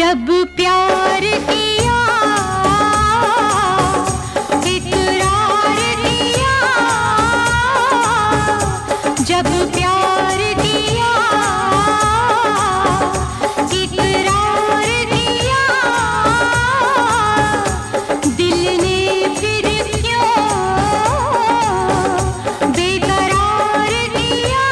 जब प्यार किया इकरार किया, जब प्यार किया इकरार किया, दिल ने फिर क्यों बेकरार किया।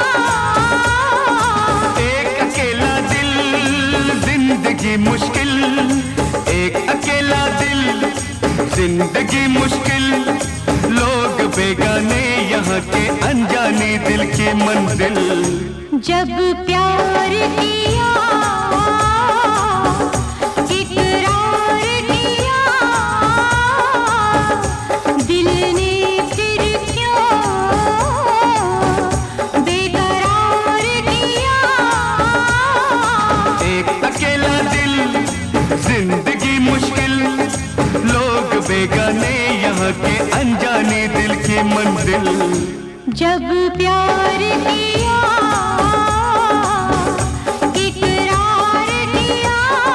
एक अकेला दिल जिंदगी मुश्किल, एक अकेला दिल जिंदगी मुश्किल, लोग बेगाने यहाँ के अनजाने दिल की मंजिल। जब प्यार किया इकरार किया, दिल ने फिर क्यों बेकरार किया। एक अकेला दिल जिंदगी मुश्किल, लोग बेगाने यहाँ के अनजाने दिल की मंजिल। जब प्यार किया इकरार किया।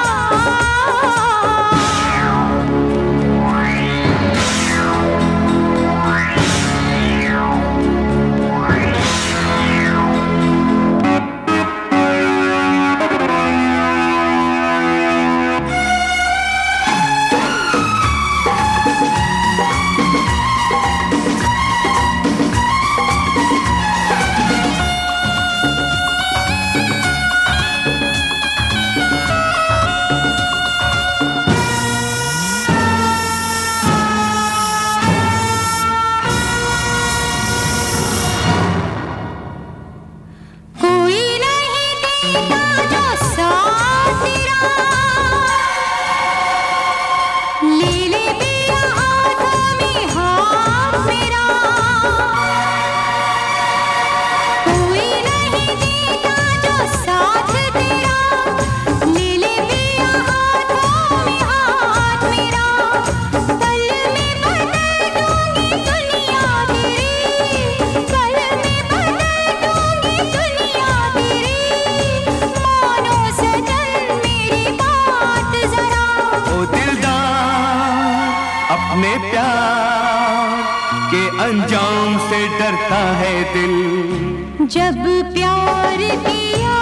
अपने प्यार के अंजाम से डरता है दिल। जब प्यार किया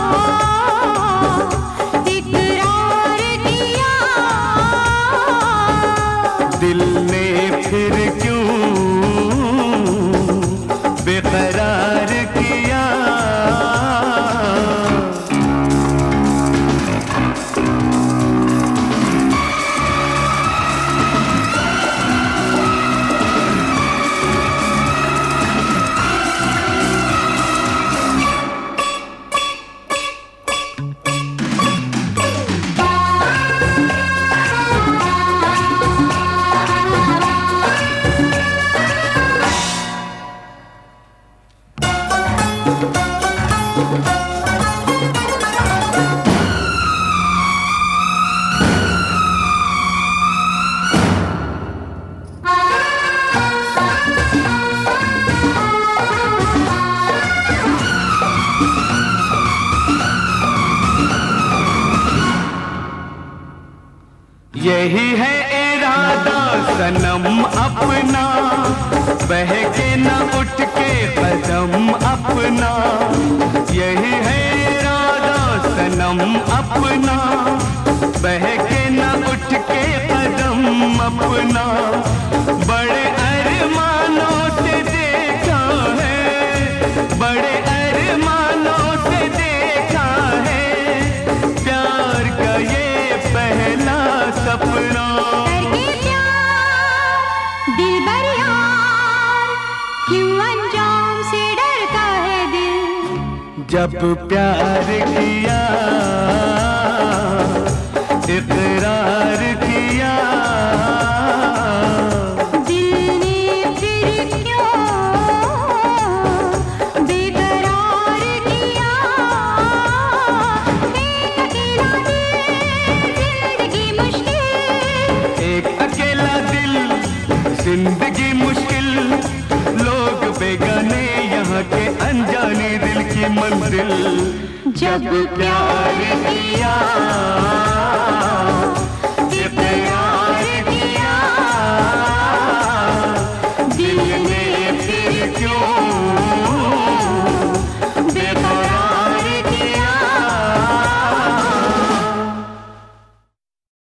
इकरार किया, दिल ने फिर क्यों बेकरार किया। यही है इरादा सनम अपना, बहके न उठ के कदम अपना। यही है इरादा सनम अपना, बहके न उठ के कदम अपना। बड़े अरमानों से देखा है, बड़े अरमानों से देखा है, प्यार का ये पहला सपना। दिलबर यार क्यों अंजाम से डरता है दिल। जब प्यार किया इकरार किया, दिल ने फिर क्यों बेकरार किया। एक अकेला दिल जिंदगी मुश्किल, एक अकेला दिल जिंदगी मुश्किल, लोग बेगाने यहाँ के अनजाने दिल की मंजिल। जब प्यार किया